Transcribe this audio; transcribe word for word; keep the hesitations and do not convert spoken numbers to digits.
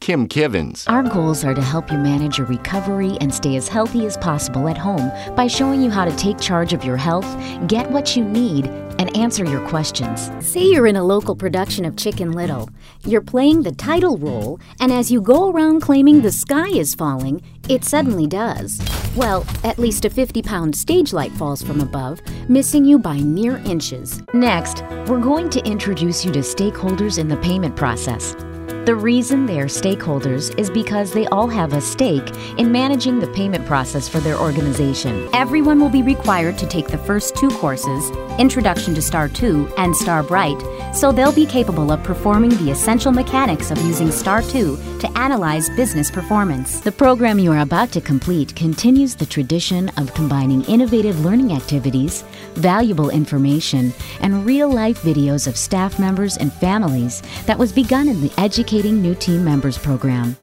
Kim Kivins. Our goals are to help you manage your recovery and stay as healthy as possible at home by showing you how to take charge of your health, get what you need, and answer your questions. Say you're in a local production of Chicken Little. You're playing the title role, and as you go around claiming the sky is falling, it suddenly does. Well, at least a fifty-pound stage light falls from above, missing you by mere inches. Next, we're going to introduce you to stakeholders in the payment process. The reason they are stakeholders is because they all have a stake in managing the payment process for their organization. Everyone will be required to take the first two courses, Introduction to Star two and Star Bright, so they'll be capable of performing the essential mechanics of using Star two to analyze business performance. The program you are about to complete continues the tradition of combining innovative learning activities, valuable information, and real-life videos of staff members and families that was begun in the Educating New Team Members program.